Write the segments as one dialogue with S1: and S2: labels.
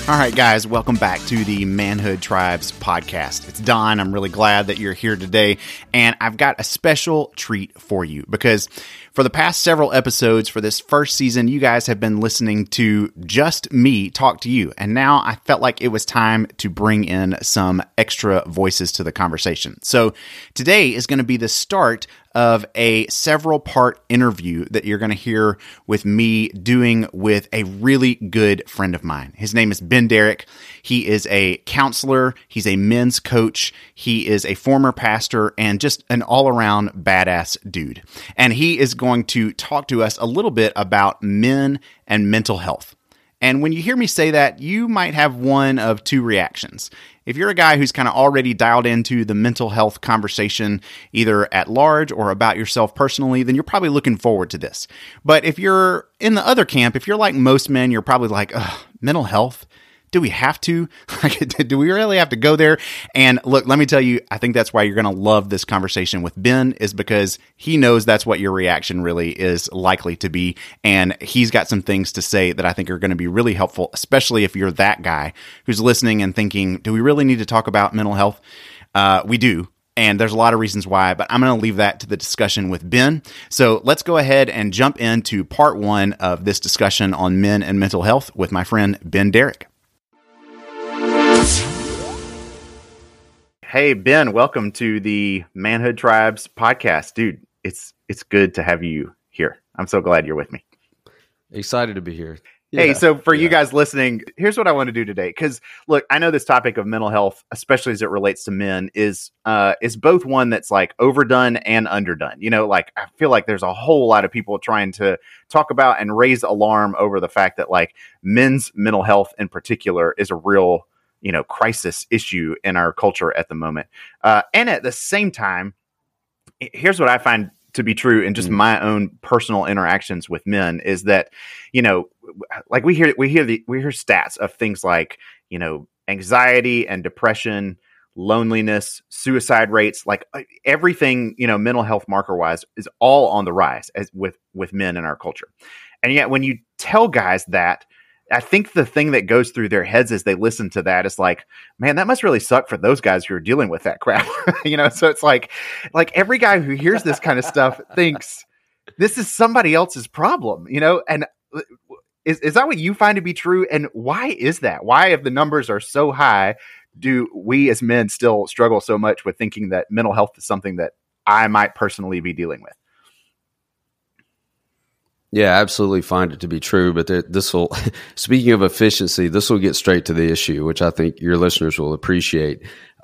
S1: All right, guys, welcome back to the Manhood Tribes podcast. It's Don. I'm really glad that you're here today, and I've got a special treat for you because for the past several episodes for this first season, you guys have been listening to just me talk to you, and now I felt like it was time to bring in some extra voices to the conversation. So today is going to be the start of a several-part interview that you're going to hear with me doing with a really good friend of mine. His name is Ben Derrick. He is a counselor. He's a men's coach. He is a former pastor and just an all-around badass dude. And he is going to talk to us a little bit about men and mental health. And when you hear me say that, you might have one of two reactions. If you're a guy who's kind of already dialed into the mental health conversation, either at large or about yourself personally, then you're probably looking forward to this. But if you're in the other camp, if you're like most men, you're probably like, ugh, mental health? Do we have to? Do we really have to go there? And look, let me tell you, I think that's why you're going to love this conversation with Ben, is because he knows that's what your reaction really is likely to be. And he's got some things to say that I think are going to be really helpful, especially if you're that guy who's listening and thinking, do we really need to talk about mental health? We do. And there's a lot of reasons why, but I'm going to leave that to the discussion with Ben. So let's go ahead and jump into part one of this discussion on men and mental health with my friend Ben Derrick. Hey, Ben, welcome to the Manhood Tribes podcast. Dude, it's good to have you here. I'm so glad you're with me.
S2: Excited to be here.
S1: Hey, so for you guys listening, here's what I want to do today. Because, look, I know this topic of mental health, especially as it relates to men, is both one that's like overdone and underdone. You know, like I feel like there's a whole lot of people trying to talk about and raise alarm over the fact that like men's mental health in particular is a real crisis issue in our culture at the moment. And at the same time, here's what I find to be true in just my own personal interactions with men is that, like we hear stats of things like, anxiety and depression, loneliness, suicide rates, like everything, mental health marker wise is all on the rise as with men in our culture. And yet when you tell guys that, I think the thing that goes through their heads as they listen to that is like, man, that must really suck for those guys who are dealing with that crap. So it's like every guy who hears this kind of stuff thinks this is somebody else's problem, and is that what you find to be true? And why is that? Why, if the numbers are so high, do we as men still struggle so much with thinking that mental health is something that I might personally be dealing with?
S2: Yeah, absolutely find it to be true. But this will, speaking of efficiency, this will get straight to the issue, which I think your listeners will appreciate.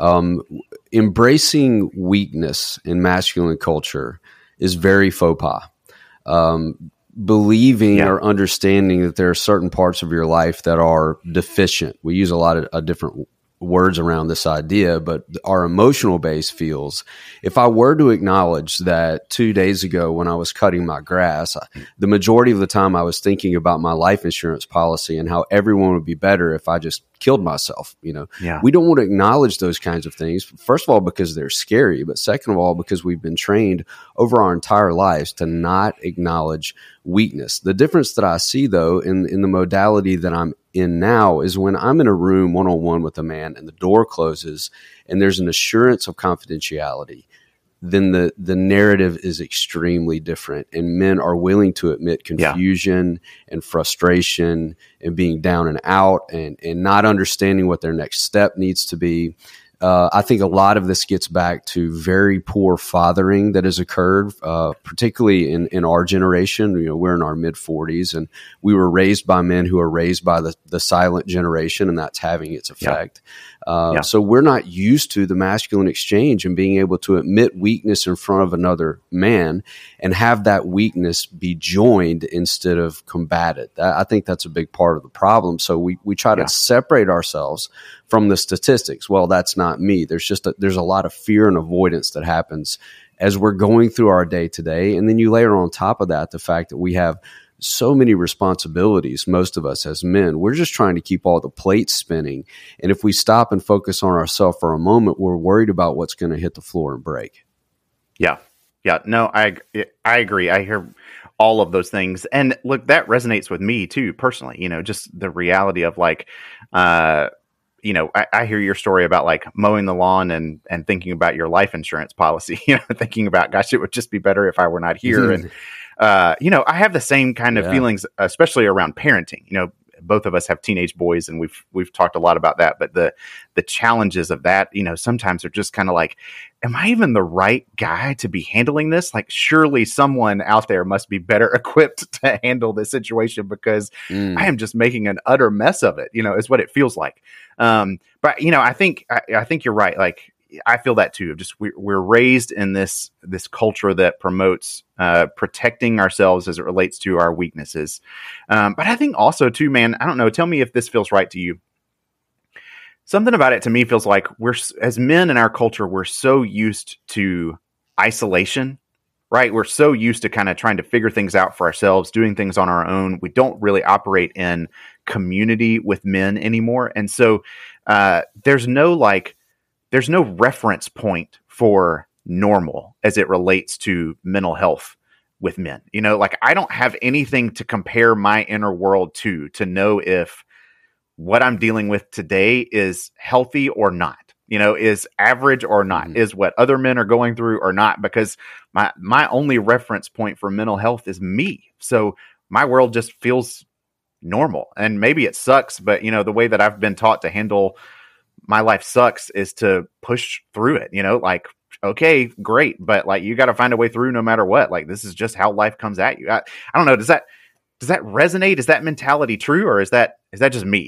S2: Embracing weakness in masculine culture is very faux pas. Believing or understanding that there are certain parts of your life that are deficient. We use a lot of different words around this idea, but our emotional base feels, if I were to acknowledge that 2 days ago when I was cutting my grass, the majority of the time I was thinking about my life insurance policy and how everyone would be better if I just killed myself. We don't want to acknowledge those kinds of things. First of all, because they're scary, but second of all, because we've been trained over our entire lives to not acknowledge weakness. The difference that I see though in the modality that I'm in now is when I'm in a room one-on-one with a man and the door closes and there's an assurance of confidentiality, then the narrative is extremely different, and men are willing to admit confusion and frustration and being down and out and not understanding what their next step needs to be. I think a lot of this gets back to very poor fathering that has occurred, particularly in our generation. We're in our mid-40s, and we were raised by men who are raised by the silent generation, and that's having its effect. So we're not used to the masculine exchange and being able to admit weakness in front of another man and have that weakness be joined instead of combated. I think that's a big part of the problem. So we try to separate ourselves from the statistics. Well, that's not me. There's a lot of fear and avoidance that happens as we're going through our day to day. And then you layer on top of that the fact that we have so many responsibilities, most of us as men. We're just trying to keep all the plates spinning. And if we stop and focus on ourselves for a moment, we're worried about what's going to hit the floor and break.
S1: Yeah. No, I agree. I hear all of those things. And look, that resonates with me too, personally, just the reality of like, I hear your story about like mowing the lawn and thinking about your life insurance policy, thinking about, gosh, it would just be better if I were not here. And, I have the same kind of feelings, especially around parenting. Both of us have teenage boys, and we've talked a lot about that, but the challenges of that, sometimes are just kind of like, am I even the right guy to be handling this? Like, surely someone out there must be better equipped to handle this situation, because I am just making an utter mess of it, is what it feels like. But I think you're right. Like, I feel that too. Just we're raised in this culture that promotes protecting ourselves as it relates to our weaknesses. But I think also too, man, I don't know. Tell me if this feels right to you. Something about it to me feels like as men in our culture, we're so used to isolation, right? We're so used to kind of trying to figure things out for ourselves, doing things on our own. We don't really operate in community with men anymore. And so there's no reference point for normal as it relates to mental health with men. Like, I don't have anything to compare my inner world to know if what I'm dealing with today is healthy or not, is average or not, is what other men are going through or not, because my only reference point for mental health is me. So my world just feels normal, and maybe it sucks, but the way that I've been taught to handle my life sucks is to push through it, like, okay, great. But like, you got to find a way through no matter what. Like, this is just how life comes at you. I don't know. Does that resonate? Is that mentality true, or is that just me?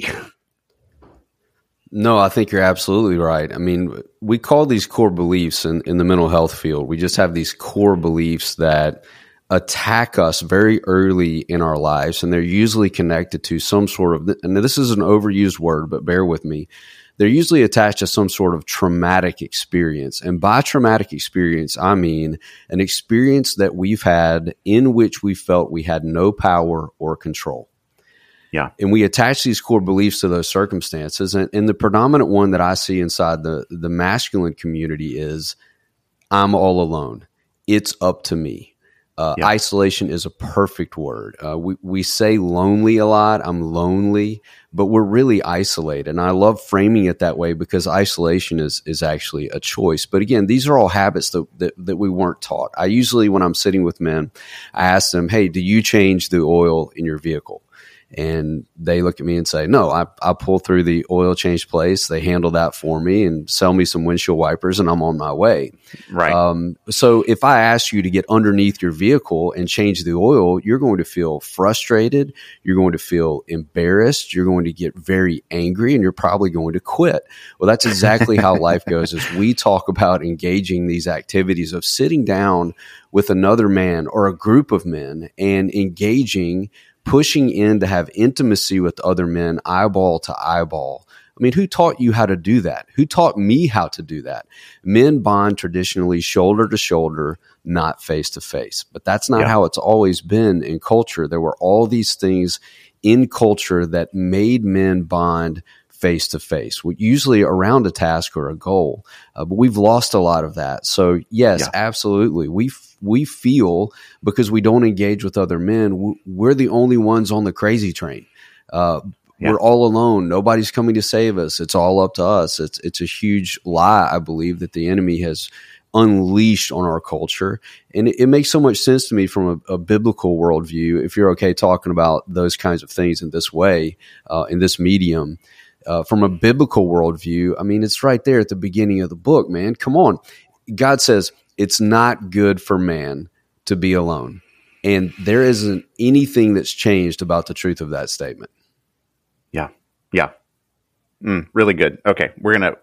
S2: No, I think you're absolutely right. I mean, we call these core beliefs in the mental health field. We just have these core beliefs that attack us very early in our lives, and they're usually connected to some sort of, and this is an overused word, but bear with me. They're usually attached to some sort of traumatic experience. And by traumatic experience, I mean an experience that we've had in which we felt we had no power or control.
S1: Yeah.
S2: And we attach these core beliefs to those circumstances. And the predominant one that I see inside the masculine community is, I'm all alone. It's up to me. Isolation is a perfect word. We say lonely a lot. I'm lonely, but we're really isolated. And I love framing it that way, because isolation is actually a choice. But again, these are all habits that we weren't taught. I usually, when I'm sitting with men, I ask them, hey, do you change the oil in your vehicle? And they look at me and say, no, I pull through the oil change place. They handle that for me and sell me some windshield wipers, and I'm on my way.
S1: Right.
S2: So if I ask you to get underneath your vehicle and change the oil, you're going to feel frustrated. You're going to feel embarrassed. You're going to get very angry, and you're probably going to quit. Well, that's exactly how life goes. As we talk about engaging these activities of sitting down with another man or a group of men and engaging, pushing in to have intimacy with other men, eyeball to eyeball. I mean, who taught you how to do that? Who taught me how to do that? Men bond traditionally shoulder to shoulder, not face to face. But that's not how it's always been in culture. There were all these things in culture that made men bond face to face, usually around a task or a goal. But we've lost a lot of that. So yes, absolutely. We feel, because we don't engage with other men, we're the only ones on the crazy train. We're all alone. Nobody's coming to save us. It's all up to us. It's a huge lie, I believe, that the enemy has unleashed on our culture. And it makes so much sense to me from a biblical worldview, if you're okay talking about those kinds of things in this way, in this medium. From a biblical worldview, I mean, it's right there at the beginning of the book, man. Come on. God says it's not good for man to be alone. And there isn't anything that's changed about the truth of that statement.
S1: Yeah. Really good. Okay. We're going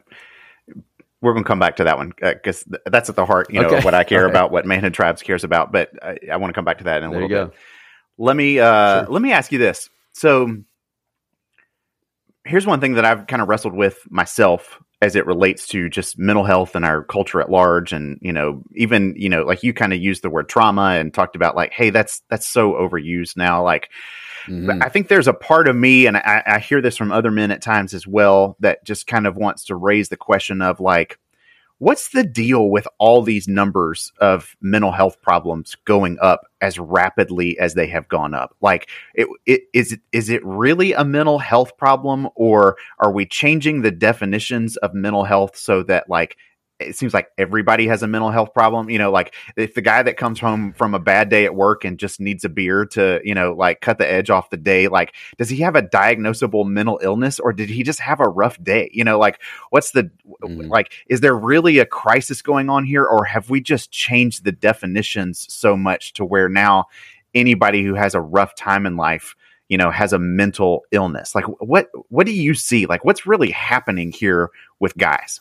S1: to come back to that one, because that's at the heart, of what I care about, what Manhood Tribes cares about. But I want to come back to that in a little bit. Let me ask you this. So here's one thing that I've kind of wrestled with myself as it relates to just mental health and our culture at large. And, even, like you kind of used the word trauma and talked about like, hey, that's so overused now. Like, I think there's a part of me, and I hear this from other men at times as well, that just kind of wants to raise the question of like, what's the deal with all these numbers of mental health problems going up as rapidly as they have gone up? Like, is it really a mental health problem, or are we changing the definitions of mental health so that, like, it seems like everybody has a mental health problem? Like, if the guy that comes home from a bad day at work and just needs a beer to, like, cut the edge off the day, like, does he have a diagnosable mental illness, or did he just have a rough day? Like, what's the, like, is there really a crisis going on here, or have we just changed the definitions so much to where now anybody who has a rough time in life, has a mental illness? Like, what do you see? Like, what's really happening here with guys?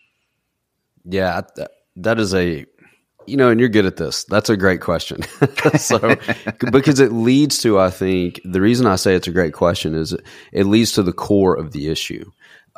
S2: Yeah, that is and you're good at this. That's a great question. So, because it leads to, I think, the reason I say it's a great question is it leads to the core of the issue.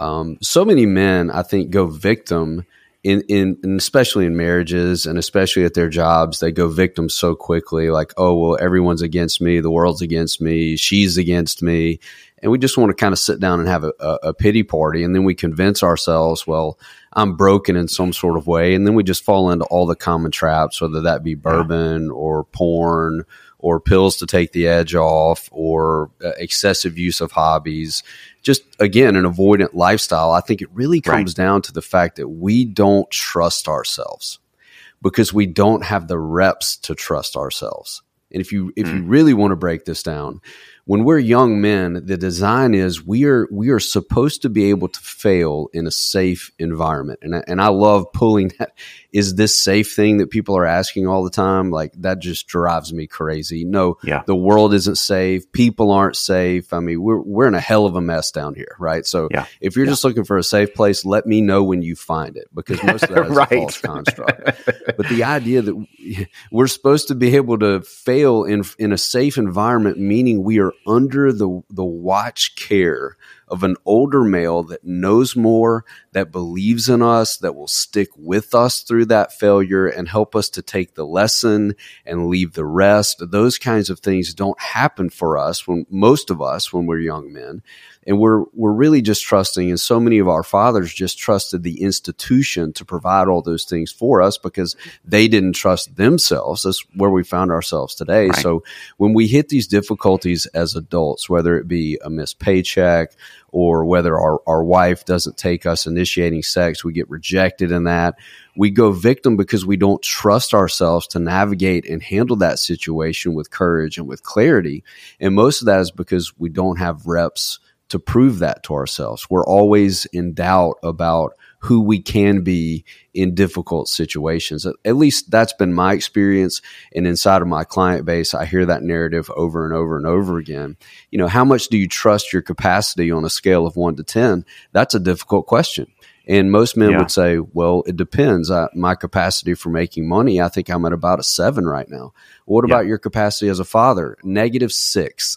S2: So many men, I think, go victim in especially in marriages and especially at their jobs. They go victim so quickly, like, oh, well, everyone's against me. The world's against me. She's against me. And we just want to kind of sit down and have a pity party. And then we convince ourselves, well, I'm broken in some sort of way. And then we just fall into all the common traps, whether that be bourbon or porn or pills to take the edge off or excessive use of hobbies. Just, again, an avoidant lifestyle. I think it really comes down to the fact that we don't trust ourselves because we don't have the reps to trust ourselves. And if you really want to break this down, when we're young men, the design is we are supposed to be able to fail in a safe environment. And I love pulling that. Is this safe thing that people are asking all the time? Like, that just drives me crazy. No, the world isn't safe. People aren't safe. I mean, we're in a hell of a mess down here, right? So if you're just looking for a safe place, let me know when you find it, because most of that is a false construct. But the idea that we're supposed to be able to fail in a safe environment, meaning we are under the watch care of an older male that knows more, that believes in us, that will stick with us through that failure and help us to take the lesson and leave the rest. Those kinds of things don't happen for us, most of us, when we're young men. And we're really just trusting, and so many of our fathers just trusted the institution to provide all those things for us because they didn't trust themselves. That's where we found ourselves today. Right. So when we hit these difficulties as adults, whether it be a missed paycheck or whether our wife doesn't take us initiating sex, we get rejected in that. We go victim because we don't trust ourselves to navigate and handle that situation with courage and with clarity. And most of that is because we don't have reps to prove that to ourselves. We're always in doubt about who we can be in difficult situations. At least that's been my experience. And inside of my client base, I hear that narrative over and over and over again. How much do you trust your capacity on a scale of 1 to 10? That's a difficult question. And most men would say, well, it depends. My capacity for making money, I think I'm at about a 7 right now. What about your capacity as a father? -6.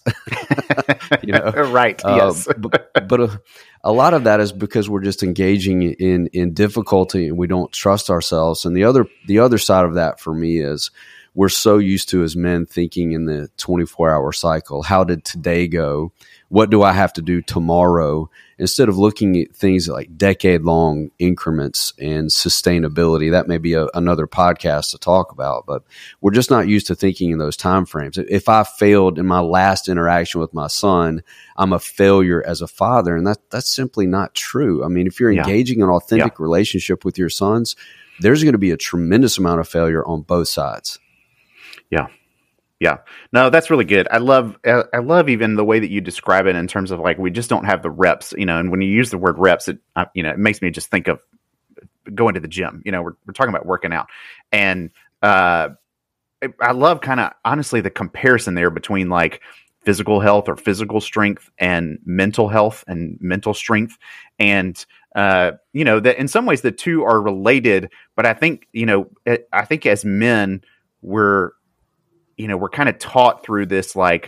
S1: Right. Yes.
S2: But a lot of that is because we're just engaging in difficulty and we don't trust ourselves. And the other side of that for me is we're so used to, as men, thinking in the 24-hour cycle. How did today go? What do I have to do tomorrow? Instead of looking at things like decade-long increments and sustainability. That may be another podcast to talk about, but we're just not used to thinking in those time frames. If I failed in my last interaction with my son, I'm a failure as a father, and that's simply not true. I mean, if you're engaging an authentic relationship with your sons, there's going to be a tremendous amount of failure on both sides.
S1: Yeah. Yeah, no, that's really good. I love even the way that you describe it in terms of, like, we just don't have the reps, and when you use the word reps, it makes me just think of going to the gym. We're talking about working out, and I love kind of honestly the comparison there between, like, physical health or physical strength and mental health and mental strength, and that in some ways the two are related. But I think as men we're kind of taught through this, like,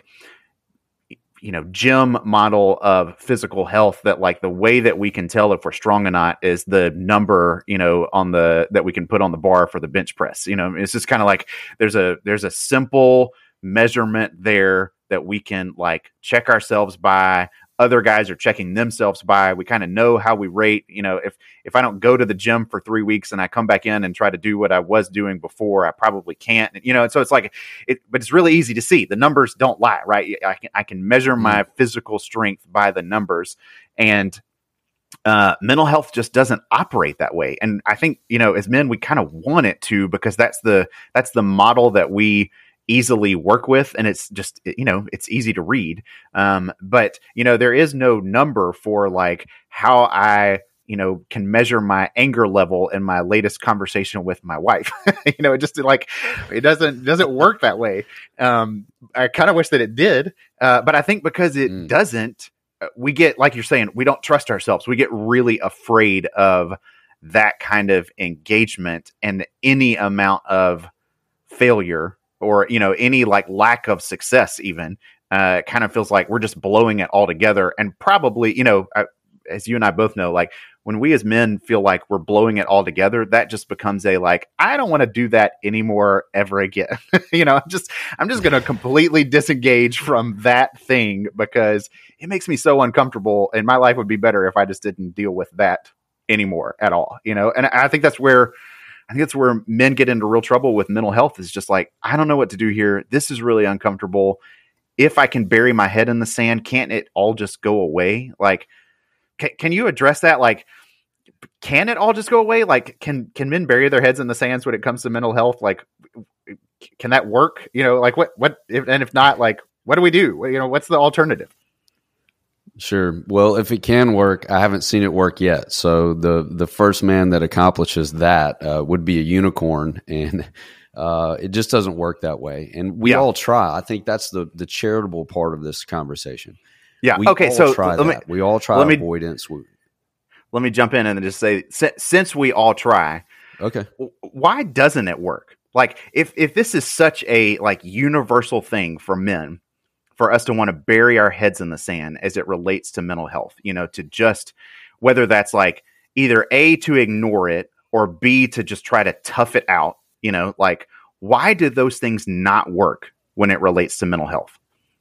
S1: gym model of physical health that, like, the way that we can tell if we're strong or not is the number, that we can put on the bar for the bench press. It's just kind of like there's a simple measurement there that we can like check ourselves by. Other guys are checking themselves by. We kind of know how we rate. If I don't go to the gym for 3 weeks and I come back in and try to do what I was doing before, I probably can't. And so it's like but it's really easy to see. The numbers don't lie, right? I can measure my physical strength by the numbers, and mental health just doesn't operate that way. And I think as men, we kind of want it to, because that's the model that we easily work with, and it's just it's easy to read, but there is no number for like how I can measure my anger level in my latest conversation with my wife. It just like it doesn't work that way. I kind of wish that it did, but I think because it doesn't, we get, like you're saying, we don't trust ourselves. We get really afraid of that kind of engagement, and any amount of failure or any like lack of success even kind of feels like we're just blowing it all together. And probably as you and I both know, like when we as men feel like we're blowing it all together, that just becomes a like, I don't want to do that anymore ever again. I'm just going to completely disengage from that thing because it makes me so uncomfortable, and my life would be better if I just didn't deal with that anymore at all. And I think that's where men get into real trouble with mental health, is just like, I don't know what to do here. This is really uncomfortable. If I can bury my head in the sand, can't it all just go away? Like, can you address that? Like, can it all just go away? Like, can men bury their heads in the sands when it comes to mental health? Like, can that work? Like if not, like, what do we do? What's the alternative?
S2: Sure. Well, if it can work, I haven't seen it work yet. So the first man that accomplishes that would be a unicorn, and it just doesn't work that way. And we all try. I think that's the charitable part of this conversation.
S1: Yeah.
S2: We
S1: okay. So
S2: we all try avoidance.
S1: Let me jump in and just say, since we all try,
S2: okay,
S1: why doesn't it work? Like, if this is such a like universal thing for men, for us to want to bury our heads in the sand as it relates to mental health, to just, whether that's like either A, to ignore it, or B, to just try to tough it out, like, why do those things not work when it relates to mental health?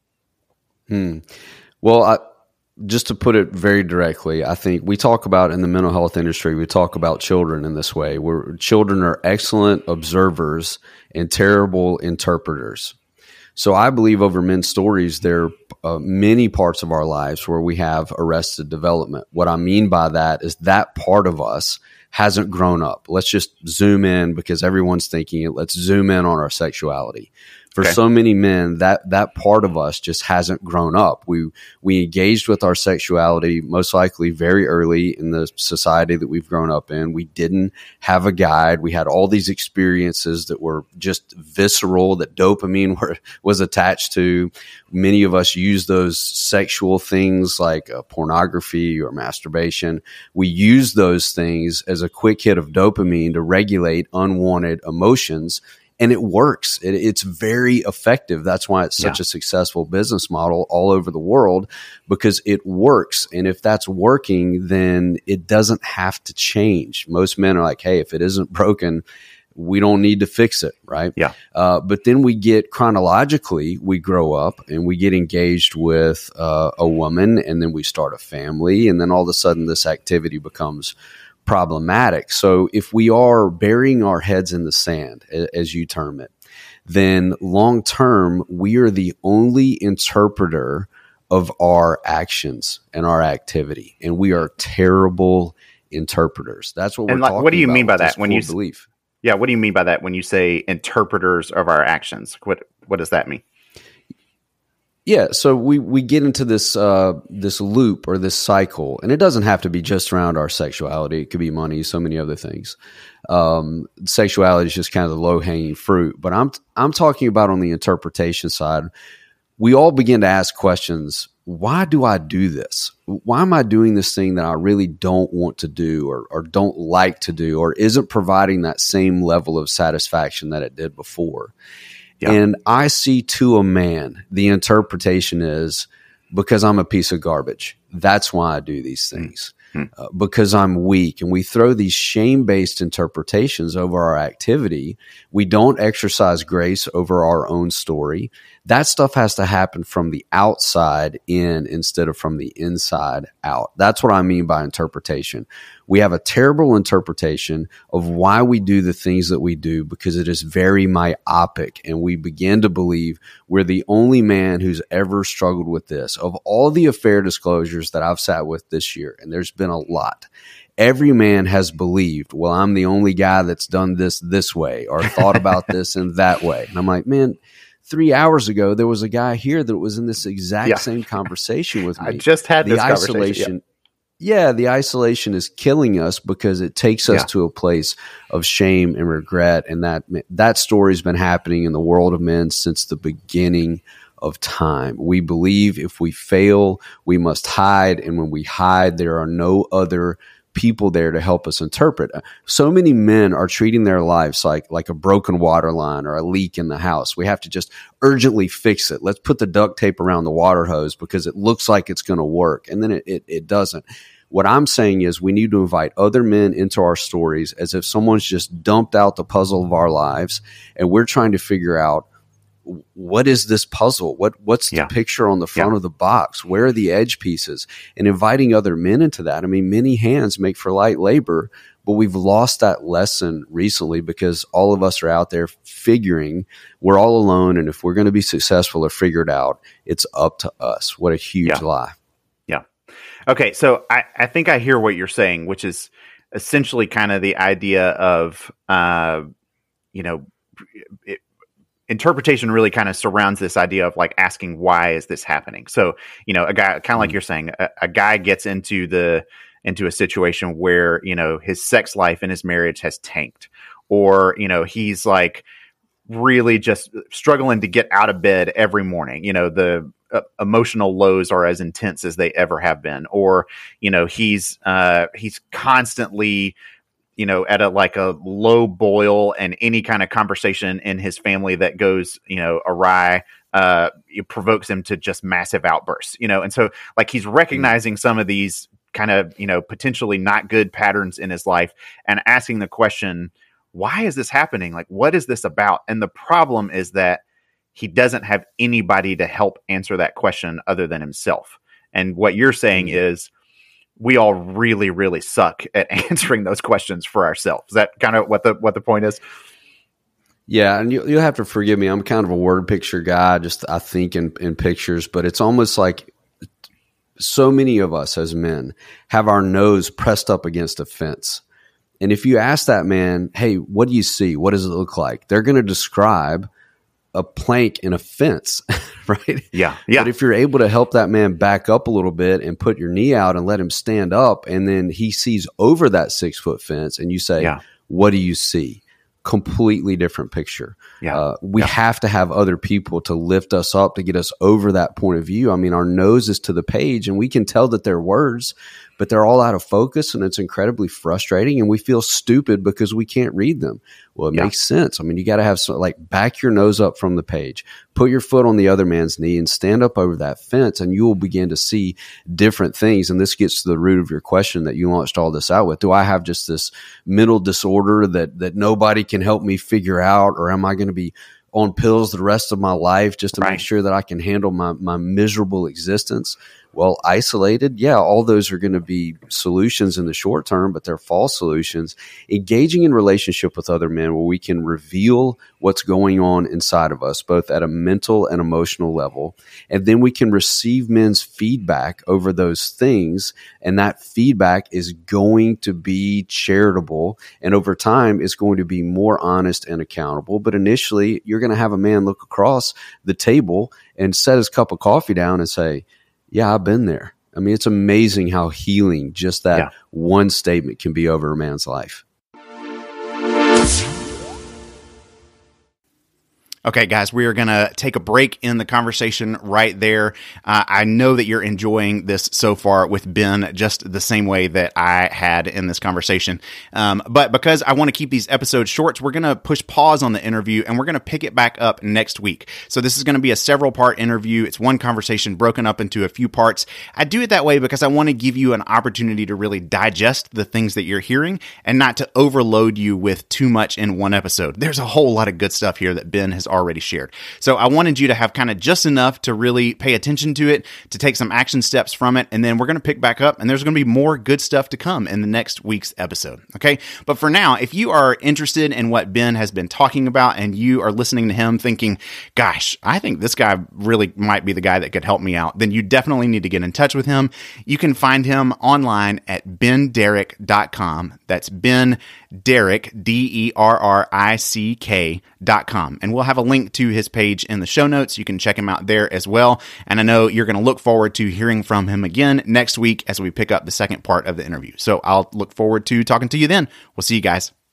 S2: Well, just to put it very directly, I think we talk about in the mental health industry, we talk about children in this way, where children are excellent observers and terrible interpreters. So I believe over men's stories, there are many parts of our lives where we have arrested development. What I mean by that is that part of us hasn't grown up. Let's just zoom in, because everyone's thinking it. Let's zoom in on our sexuality. For so many men, that part of us just hasn't grown up. We engaged with our sexuality most likely very early in the society that we've grown up in. We didn't have a guide. We had all these experiences that were just visceral, that dopamine was attached to. Many of us use those sexual things like pornography or masturbation. We use those things as a quick hit of dopamine to regulate unwanted emotions. And it works. It's very effective. That's why it's such a successful business model all over the world, because it works. And if that's working, then it doesn't have to change. Most men are like, hey, if it isn't broken, we don't need to fix it, right?
S1: Yeah.
S2: But then we get chronologically, we grow up and we get engaged with a woman, and then we start a family. And then all of a sudden this activity becomes problematic. So if we are burying our heads in the sand, as you term it, then long term, we are the only interpreter of our actions and our activity. And we are terrible interpreters. That's what we're talking about.
S1: What do you mean by that
S2: when you believe?
S1: Yeah, what do you mean by that when you say interpreters of our actions? What does that mean?
S2: Yeah, so we get into this loop or this cycle, and it doesn't have to be just around our sexuality. It could be money, so many other things. Sexuality is just kind of the low hanging fruit, but I'm talking about on the interpretation side. We all begin to ask questions. Why do I do this? Why am I doing this thing that I really don't want to do or don't like to do, or isn't providing that same level of satisfaction that it did before? Yeah. And I see to a man, the interpretation is because I'm a piece of garbage. That's why I do these things. Because I'm weak. And we throw these shame-based interpretations over our activity. We don't exercise grace over our own story. That stuff has to happen from the outside in instead of from the inside out. That's what I mean by interpretation. We have a terrible interpretation of why we do the things that we do because it is very myopic, and we begin to believe we're the only man who's ever struggled with this. Of all the affair disclosures that I've sat with this year, and there's been a lot, every man has believed, well, I'm the only guy that's done this way or thought about this in that way. And I'm like, man, 3 hours ago, there was a guy here that was in this exact same conversation with me.
S1: I just had this conversation.
S2: Yeah, the isolation is killing us because it takes us to a place of shame and regret. And that story's been happening in the world of men since the beginning of time. We believe if we fail, we must hide. And when we hide, there are no other people there to help us interpret. So many men are treating their lives like a broken water line or a leak in the house. We have to just urgently fix it. Let's put the duct tape around the water hose because it looks like it's going to work. And then it doesn't. What I'm saying is we need to invite other men into our stories as if someone's just dumped out the puzzle of our lives and we're trying to figure out, what is this puzzle? What's the picture on the front of the box? Where are the edge pieces? And inviting other men into that. I mean, many hands make for light labor, but we've lost that lesson recently because all of us are out there figuring we're all alone. And if we're going to be successful or figure it out, it's up to us. What a huge lie. Yeah.
S1: Okay. So I think I hear what you're saying, which is essentially kind of the idea of, interpretation really kind of surrounds this idea of like asking, why is this happening? So, a guy kind of like you're saying, a guy gets into a situation where, his sex life in his marriage has tanked, or, he's like really just struggling to get out of bed every morning. The emotional lows are as intense as they ever have been, or, he's constantly at a low boil, and any kind of conversation in his family that goes, awry, it provokes him to just massive outbursts, and so like he's recognizing some of these kind of, potentially not good patterns in his life and asking the question, why is this happening? Like, what is this about? And the problem is that he doesn't have anybody to help answer that question other than himself. And what you're saying is, we all really, really suck at answering those questions for ourselves. Is that kind of what the point is?
S2: Yeah, and you'll have to forgive me. I'm kind of a word picture guy. I think in pictures, but it's almost like so many of us as men have our nose pressed up against a fence. And if you ask that man, hey, what do you see? What does it look like? They're going to describe a plank in a fence, right?
S1: Yeah.
S2: But if you're able to help that man back up a little bit and put your knee out and let him stand up, and then he sees over that 6-foot fence and you say, what do you see? Completely different picture. We have to have other people to lift us up, to get us over that point of view. I mean, our nose is to the page and we can tell that they're words, but they're all out of focus, and it's incredibly frustrating, and we feel stupid because we can't read them. Well, it makes sense. I mean, you got to have back your nose up from the page, put your foot on the other man's knee, and stand up over that fence, and you will begin to see different things. And this gets to the root of your question that you launched all this out with. Do I have just this mental disorder that nobody can help me figure out, or am I going to be on pills the rest of my life just to make sure that I can handle my miserable existence? Well, isolated, all those are going to be solutions in the short term, but they're false solutions. Engaging in relationship with other men where we can reveal what's going on inside of us, both at a mental and emotional level, and then we can receive men's feedback over those things, and that feedback is going to be charitable, and over time it's going to be more honest and accountable. But initially, you're going to have a man look across the table and set his cup of coffee down and say, yeah, I've been there. I mean, it's amazing how healing just that one statement can be over a man's life.
S1: Okay, guys, we are going to take a break in the conversation right there. I know that you're enjoying this so far with Ben just the same way that I had in this conversation. But because I want to keep these episodes short, we're going to push pause on the interview and we're going to pick it back up next week. So this is going to be a several-part interview. It's one conversation broken up into a few parts. I do it that way because I want to give you an opportunity to really digest the things that you're hearing and not to overload you with too much in one episode. There's a whole lot of good stuff here that Ben has already shared. So I wanted you to have kind of just enough to really pay attention to it, to take some action steps from it, and then we're going to pick back up, and there's going to be more good stuff to come in the next week's episode. Okay? But for now, if you are interested in what Ben has been talking about and you are listening to him thinking, gosh, I think this guy really might be the guy that could help me out, then you definitely need to get in touch with him. You can find him online at benderrick.com. That's Ben Derrick, DERRICK.com. And we'll have a link to his page in the show notes. You can check him out there as well. And I know you're going to look forward to hearing from him again next week as we pick up the second part of the interview. So I'll look forward to talking to you then. We'll see you guys.